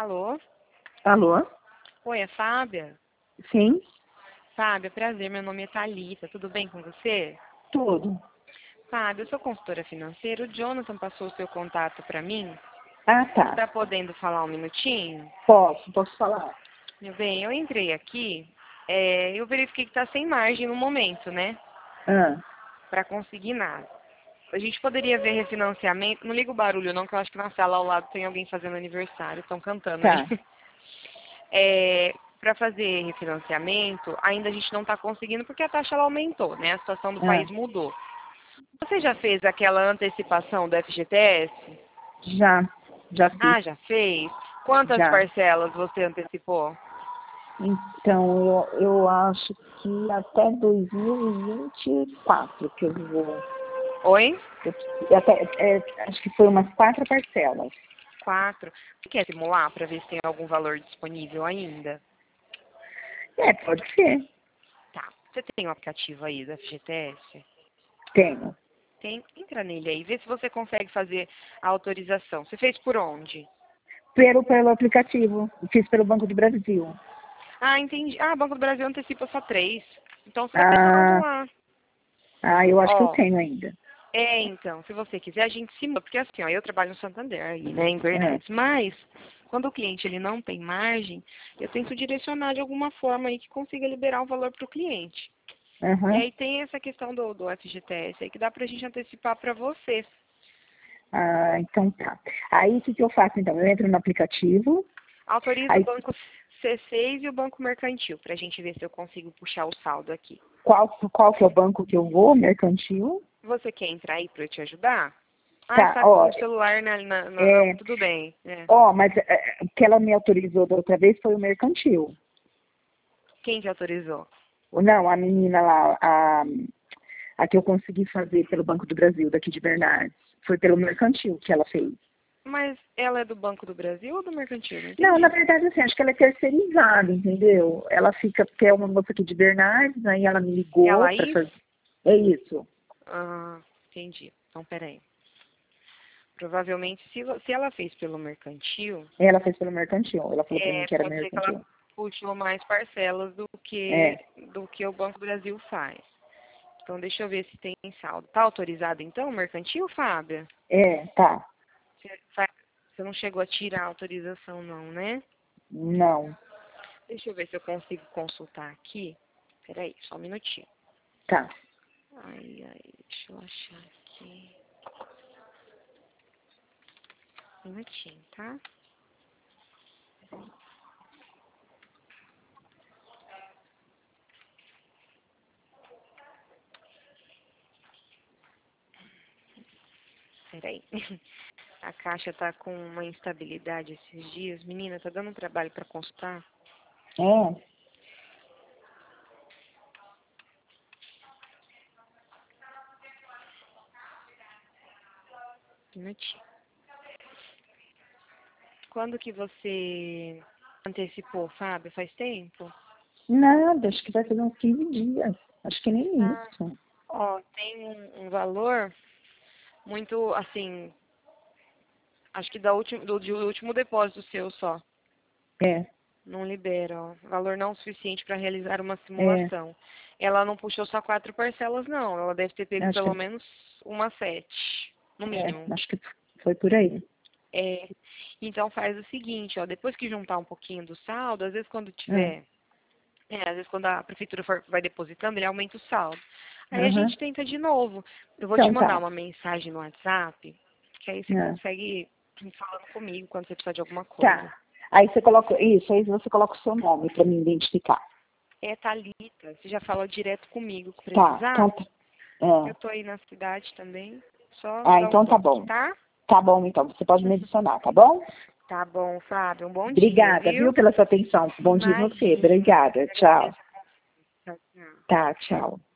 Alô? Alô? Oi, é Fábia? Sim, Fábia, prazer, meu nome é Thalita, tudo bem com você? tudo. Fábia, eu sou consultora financeira, o Jonathan passou o seu contato para mim. Ah, Você tá. está podendo falar um minutinho? Posso falar. Meu bem, eu entrei aqui, eu verifiquei que está sem margem no momento, né? Ah, Para conseguir nada. A gente poderia ver refinanciamento, não liga o barulho não, que eu acho que na sala ao lado tem alguém fazendo aniversário, estão cantando aí. tá. Para fazer refinanciamento, ainda a gente não está conseguindo porque a taxa ela aumentou, né? A situação do Ah, país mudou. Você já fez aquela antecipação do FGTS? já fiz, Ah, já fez? Quantas já. parcelas você antecipou? Então, eu acho que até 2024 que eu vou. Oi? Acho que foi umas 4 parcelas. 4. Você quer simular para ver se tem algum valor disponível ainda? Pode ser. Tá. Você tem um aplicativo aí do FGTS? Tenho. Tem? Entra nele aí, vê se você consegue fazer a autorização. Você fez por onde? Pelo aplicativo. Fiz pelo Banco do Brasil. Ah, entendi. Ah, Banco do Brasil antecipa só 3. Então você vai ter saldo Ah, lá. eu acho que eu Ó, tenho ainda. então, se você quiser, a gente simula, porque assim, ó, eu trabalho no Santander aí, né, em É. Bernardes, mas quando o cliente ele não tem margem, eu tento direcionar de alguma forma aí que consiga liberar o valor para o cliente. E Aham. aí tem essa questão do FGTS aí que dá pra gente antecipar para você. Ah, então tá. Aí o que eu faço então? Eu entro no aplicativo, Autoriza o aí banco C6 e o banco mercantil, pra gente ver se eu consigo puxar o saldo aqui. qual que é o banco que eu vou? Mercantil? Você quer entrar aí para eu te ajudar? Ah, Tá, está com ó, o celular não, é, tudo bem. mas o que ela me autorizou da outra vez foi o mercantil. Quem te autorizou? Não, a menina lá, a que eu consegui fazer pelo Banco do Brasil, daqui de Bernardes, foi pelo mercantil que ela fez. Mas ela é do Banco do Brasil ou do Mercantil? Não Não, na entendi. verdade, assim, acho que ela é terceirizada, entendeu? Ela fica, porque é uma moça aqui de Bernardes, aí ela me É a ligou para Laís? fazer. É isso. Ah, entendi. Então, peraí. Provavelmente, se ela fez pelo Mercantil, Ela fez pelo mercantil. Ela falou para mim que era pode ser que ela mercantil. puxou mais parcelas É, do que o Banco do Brasil faz. Então, deixa eu ver se tem saldo. Tá autorizado, então, o Mercantil, Fábia? tá. Você não chegou a tirar a autorização, não, né? Não, Deixa eu ver se eu consigo consultar aqui. Peraí, só um minutinho. tá. Deixa eu achar aqui. Um minutinho, tá? Peraí. A caixa tá com uma instabilidade esses dias. Menina, tá dando um trabalho pra consultar? É, Um minutinho. Quando que você antecipou, Fábio? Faz tempo? nada, acho que vai fazer uns 15 dias. Acho que nem Ah, isso. ó, tem um valor muito, assim, acho que do último depósito seu só. É, Não libera, ó. Valor não suficiente para realizar uma é, simulação. Ela não puxou só 4 parcelas, não. Ela deve ter pego acho pelo que, menos umas 7, no mínimo. acho que foi por aí. É, então faz o seguinte, ó, depois que juntar um pouquinho do saldo, às vezes quando Ah, tiver, às vezes quando a prefeitura vai depositando, ele aumenta o saldo. Aí a aham. gente tenta de novo. Eu vou te Então mandar tá. uma mensagem no WhatsApp, que aí você Ah, consegue ir falando comigo quando você precisar de alguma coisa. tá. Aí você coloca, isso, aí você coloca o seu nome para me identificar. É Thalita, você já falou direto comigo que Tá, então precisar? tá. Eu É. tô aí na cidade também. Só Ah, dá um então tá toque, bom. tá? Tá bom, então. Você pode me adicionar, tá bom? Tá bom, Fábio. Um bom dia, Obrigada, viu, viu? pela sua atenção. Bom dia a você. Imagina. Obrigada. Eu Tchau. agradeço a confiança. Tchau, tchau. Tá, tchau.